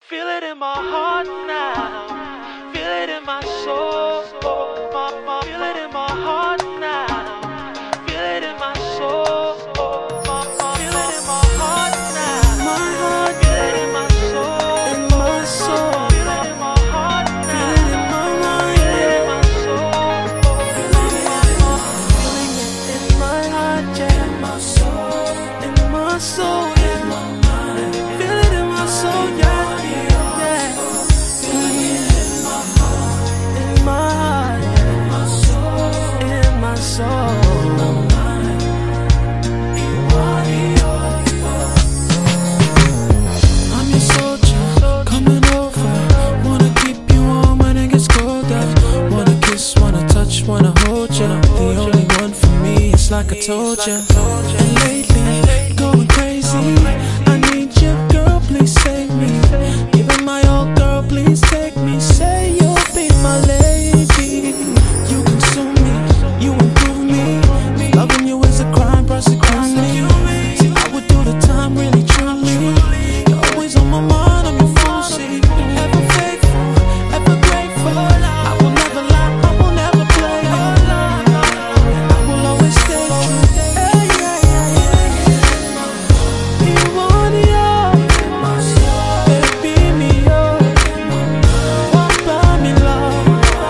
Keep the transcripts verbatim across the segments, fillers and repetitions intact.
Feel it in my heart now. Feel it in my soul. My, my, feel it in my heart now. Feel it in my soul. My, my, feel it in my heart now. My heart. Feel it in my soul. In my soul. Feel it in my heart now. Feel it in my mind. Feel it in my soul. Feel it in my heart. Feeling it in my heart, yeah. In my soul. In my soul, yeah. In my mind. Feel it in my soul, yeah. I'm your soldier, coming over. Wanna keep you warm when it gets colder. Wanna kiss, wanna touch, wanna hold ya. The only one for me, it's like I told ya. And lately, going crazy. I need you, girl, please save me. Even my old girl, please take me. Say you'll be my lady. You consume me, you improve me. Loving you is a crime, prosecute me. See, I would do the time, really, truly. You're always on my mind, I'm your phone seat. Ever faithful, ever grateful. I will never lie, I will never play you. I will always stay true. Hey, yeah, yeah, yeah. You want it all, baby, me all. Walk by me, love.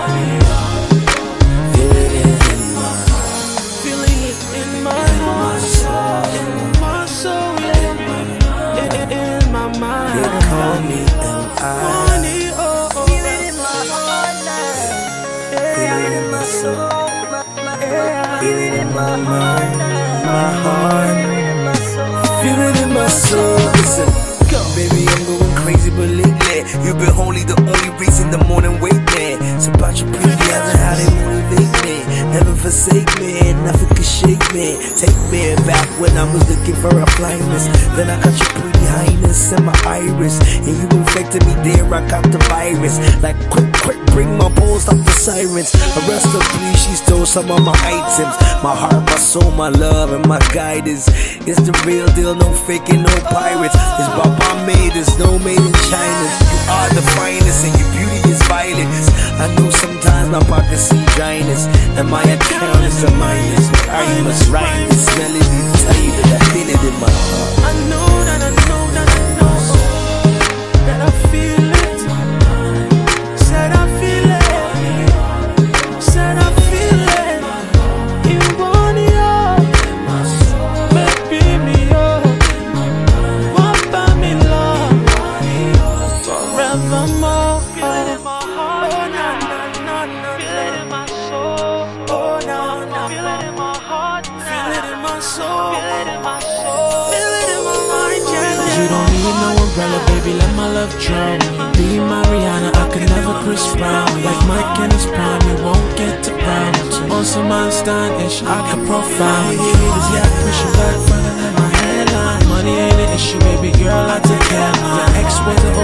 Feel it in my heart, feeling it in my heart, in my soul, yeah. In, in my mind. You call me and I Want it all. Feel it in my heart now. Feel it in my soul. Feel it in my heart now. my heart. Feel it in my soul. Feel it in my soul. Listen, baby, I'm going crazy, but lately you've been only the only reason the morning wait, man. It's about your pretty eyes and how they motivate me. Never forsake me, nothing can shake me. Take me back when I was looking for a flyness. Then I got your pretty highness and my iris, and you infected me there. I got the virus. Like quick, quick, bring my balls, stop the sirens. Arrest her, please. She stole some of my items. My heart, my soul, my love, and my guidance. It's the real deal, no faking, no pirates. It's Baba made, there's no made in China. You are the finest, and your beauty is violence. I know sometimes my pockets see dryness, and my account is a minus. I must write this melody to tell you that I feel it in my heart. I know that I know that I know that I feel it. Said I feel it. Said I feel it. You want it all, baby, me all. Walk by me, love, forevermore. Feel it in my heart, oh na na na. Feel it in my soul, oh na na. Feel it in my heart, feel it in my soul, feel it in my soul, feel it in my mind, yeah. You don't need no umbrella, baby, let my love drown. Be my Rihanna, I could never Chris Brown. Like Mike in his prime, you won't get to Brown. On some Einstein-ish, I can profound. Yeah, haters, yeah, I push you back further than my headline. Money ain't an issue, baby girl, I take care of. Your ex was a